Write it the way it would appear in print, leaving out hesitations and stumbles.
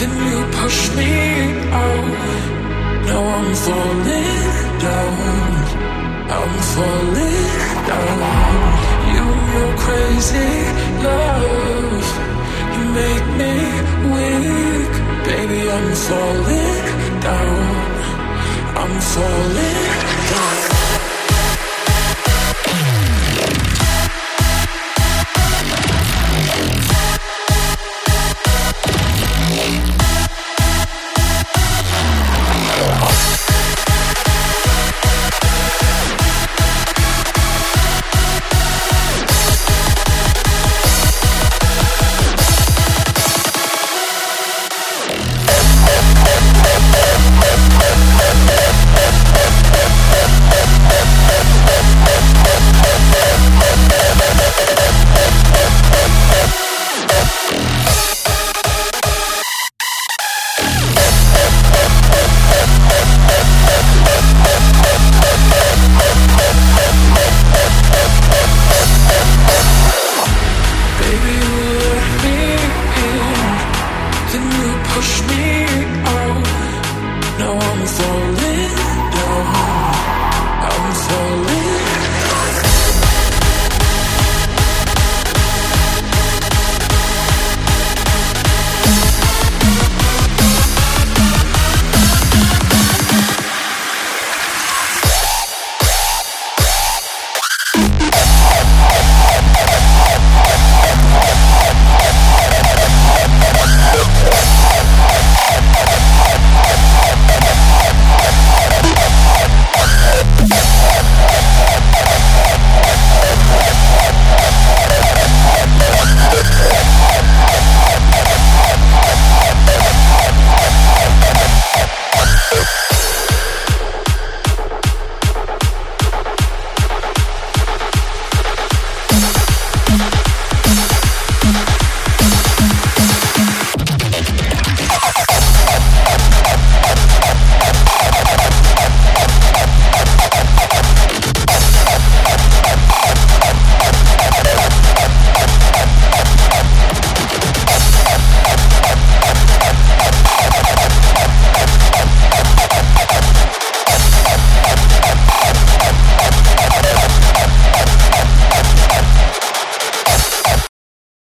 then you push me out. Now I'm falling down, I'm falling down. You're crazy love, you make me weak. Baby, I'm falling down, I'm falling down. Push me out. Now I'm falling down.